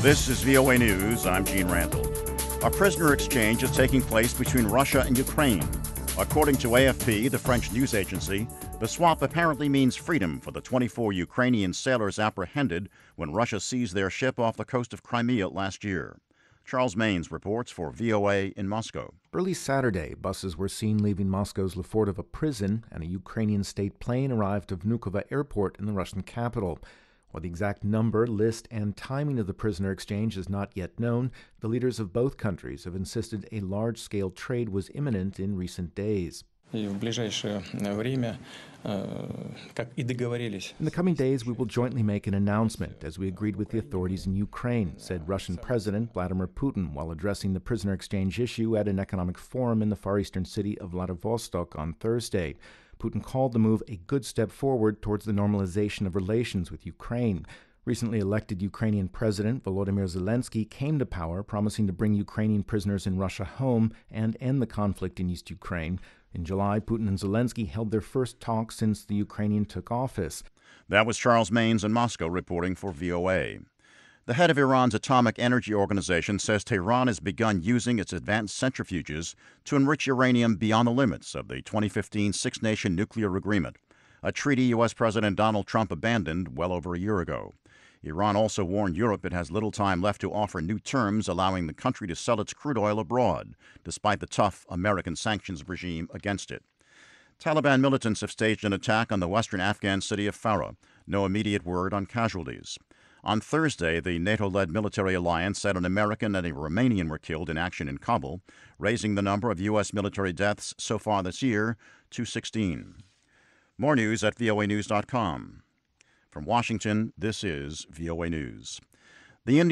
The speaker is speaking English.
This is VOA News. I'm Gene Randall. A prisoner exchange is taking place between Russia and Ukraine. According to AFP, the French news agency, the swap apparently means freedom for the 24 Ukrainian sailors apprehended when Russia seized their ship off the coast of Crimea last year. Charles Maynes reports for VOA in Moscow. Early Saturday, buses were seen leaving Moscow's Lefortovo prison, and a Ukrainian state plane arrived at Vnukovo airport in the Russian capital. While the exact number, list, and timing of the prisoner exchange is not yet known, the leaders of both countries have insisted a large-scale trade was imminent in recent days. In the coming days, we will jointly make an announcement, as we agreed with the authorities in Ukraine, said Russian President Vladimir Putin while addressing the prisoner exchange issue at an economic forum in the far eastern city of Vladivostok on Thursday. Putin called the move a good step forward towards the normalization of relations with Ukraine. Recently elected Ukrainian President Volodymyr Zelensky came to power, promising to bring Ukrainian prisoners in Russia home and end the conflict in East Ukraine. In July, Putin and Zelensky held their first talks since the Ukrainian took office. That was Charles Maynes in Moscow reporting for VOA. The head of Iran's Atomic Energy Organization says Tehran has begun using its advanced centrifuges to enrich uranium beyond the limits of the 2015 Six-Nation Nuclear Agreement, a treaty U.S. President Donald Trump abandoned well over a year ago. Iran also warned Europe it has little time left to offer new terms allowing the country to sell its crude oil abroad, despite the tough American sanctions regime against it. Taliban militants have staged an attack on the western Afghan city of Farah. No immediate word on casualties. On Thursday, the NATO-led military alliance said an American and a Romanian were killed in action in Kabul, raising the number of U.S. military deaths so far this year to 16. More news at voanews.com. From Washington, this is VOA News. The